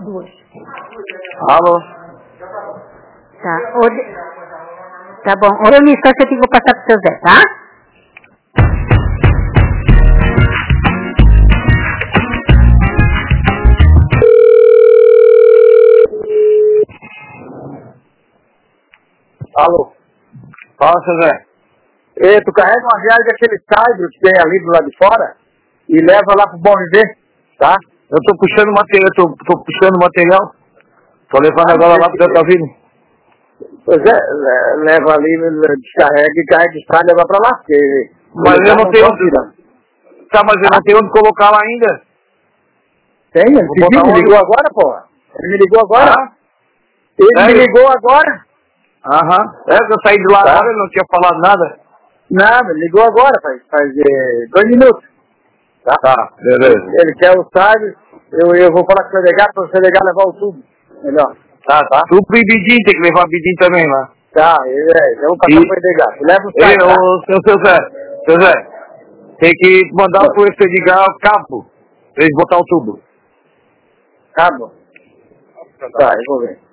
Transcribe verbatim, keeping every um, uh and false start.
Duas. Alô? Tá. O de... Tá bom. Ô, Leonis, só você tem que passar pro seu Zé, tá? Alô? Fala, seu Zé. E, tu carrega uma viagem daquele saibro que tem ali do lado de fora e leva lá pro Bom Viver, tá? Eu tô puxando material, tô, tô puxando material. Tô levando ah, agora lá pro Deltaville. Pois é, leva ali, descarrega e carrega de estrada e leva pra lá. Porque mas eu não tenho onde. Tá, mas eu ah? não tenho onde colocar lá ainda. Tem, ele pediu, me ligou agora, porra. Ele me ligou agora. Ah? Ele é, me ligou agora. Aham. É, eu saí de lá tá. agora, ele não tinha falado nada. Nada, ele ligou agora, faz, faz é, dois minutos. Tá? Tá, beleza. Ele quer o sábio, eu, eu vou falar com o Fedegar, para o Fedegar levar o tubo. Melhor. Tá, tá. Tubo e Bidim, tem que levar Bidim também lá. Tá, eu, é, eu vou passar e... pro Fedegar. Leva o sábio. Tá? Seu, seu Zé, seu Zé, tem que mandar pro Fedegar o cabo, pra eles botar o tubo. Cabo? Tá, eu vou ver.